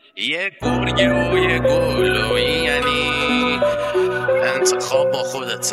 یه گرگه و یه گل یعنی انتخاب با خودته.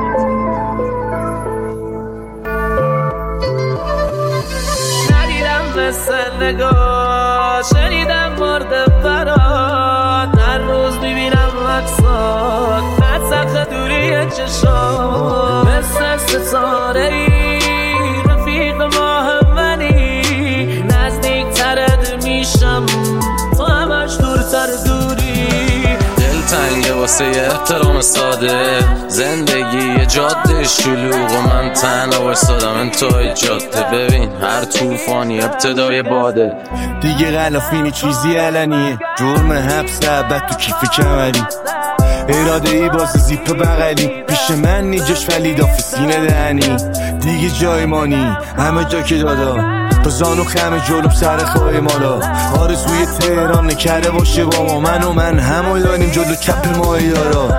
ندیدم مثل نگاه، شنیدم مورد برات، هر روز میبینم مقصاد از سخت دوری چشام، مثل ستاره ای رفیق ماه منی، نزدیک ترد میشم تو همش دورتر دوری. دلتنگه واسه احترام ساده، زندگی یه جاده شلوغ و من تنها وایسادم انتهای جاده. ببین هر طوفانی ابتدای باده، دیگه غلافینی چیزی علنیه، جرم حبس ابد تو کیف کمری، اراده ای باز زیپ بغلی، پیش من نیجاش ولی داف سینه دهنی، دیگه جای مانی همه جا که دادا، تا زانو خم جلوم سر خواهی مالا، آرزوی تهران نکرده باشه با ما، من و من همو داریم جلو کپ ماهی دارا.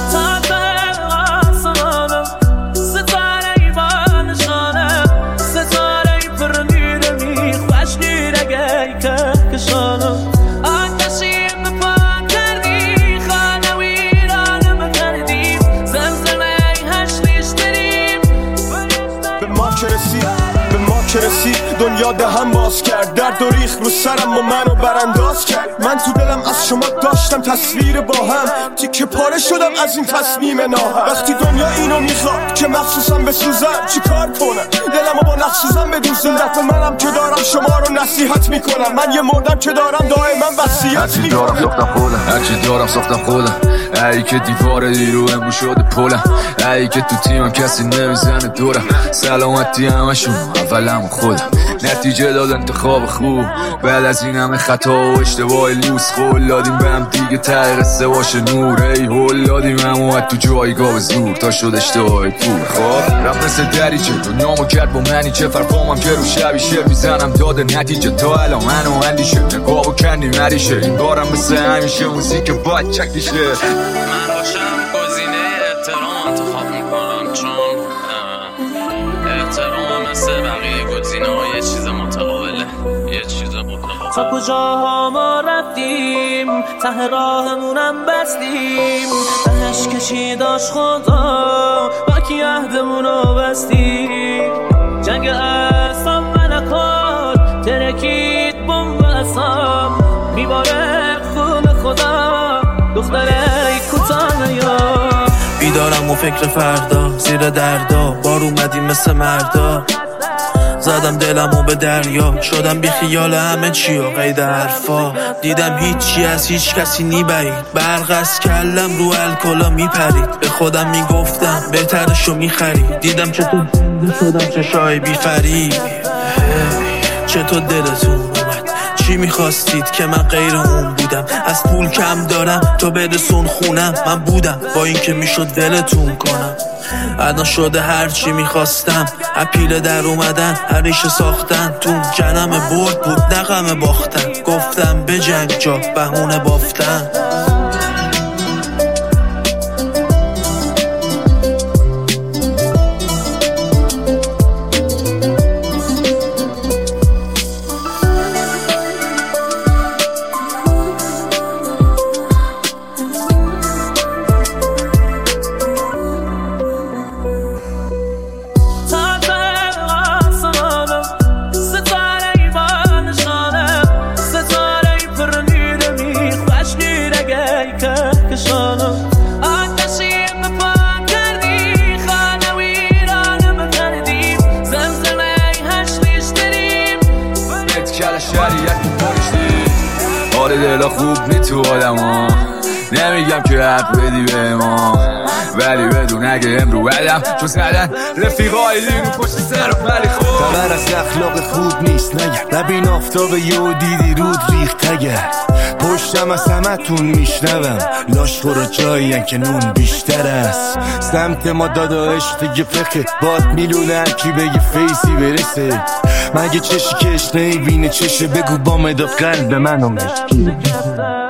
دنیا دهم باز کرد، درد و ریخ رو سرم و منو برانداز کرد. من تو دلم از شما داشتم تصویر با هم، تیکه پاره شدم از این تصمیم ناهم. وقتی دنیا اینو میخواد که مخصوصم بسوزم، چی کار کنم دلمو با نقصوزم بدوزم. این دفعه منم که دارم شما رو نصیحت میکنم، من یه مردم که دارم دائما وصیت میکنم. هرچی دارم ساختم خودم، ای که دیوار دیرو امرو شده پلم، ای که تو تیمم کسی نمیزنه دورم، سلامتی همشون اولم خودم. نتیجه داد انتخاب خوب بعد از این همه خطا و اشتباه لوس، قول دادیم به هم دیگه ته قصه باشه نور، ای هول دادیم همو تو جایگاه زور تا شد اشتباه پور. خب رفت مثل دریچه دنیامو کرد با منی، چه فرقامم که رو شبی شعر میزنم داده نتیجه، تا الان منو اندیشه نگاهو کندی مریشه، این بارم مثل همیشه موزیک باید چکیشه. من باشم گزینه احترام انتخاب میکنم، چون احترام مثل بقیه گزینه‌ها یه چیز متقابله، یه چیز مطلقه. تا کجاها ما رفتیم، ته راهمونم بستیم، تهش کشیداش خدا با کی عهدمونو بستیم. جنگ اعصاب ملکات ترکید بمب اعصاب، میباره خون خدا دختره کوتاه یا بیدارم و فکر فردا، زیر دردا بار اومدیم مثل مردا، زدم دلمو به دریا، شدم بی خیال همه چی و قید حرفا، دیدم هیچی از هیچ کسی نیبرید، برق از کلم رو الکلا میپرید، به خودم میگفتم بهترشو میخرید، دیدم چطور زنده شدم چشای بی فریب. چطور دلتون اومد چی میخواستید که من غیر اون بودم، از پول کم دارم تو برسون خونم، من بودم با این که میشد ولتون کنم، الان شده هرچی میخواستم، اپیله در اومدن هریشه ساختن، تو جنم برد بود نغم باختن، گفتم به جنگ جا بهونه بافتن. حال دلا خوب نی تو آدم ها، نمیگم که حق بدی به ما، ولی بدون اگه امرو بدم چون زدن رفیقای لیمو پشت سرم، ولی خوب خبر از اخلاق خوب نیست نگه، نبین آفتاب یه دیدی رود ریخت اگر، پشتم از همه تون میشنوم، لاش برو جایین که نون بیشتر است، سمت ما دادا عشق دیگه فقه باد میلونه هرکی بگه فیسی برسه، مگه چشی که اشنهی بینه چشه بگو با مداد قلب منو مشکی.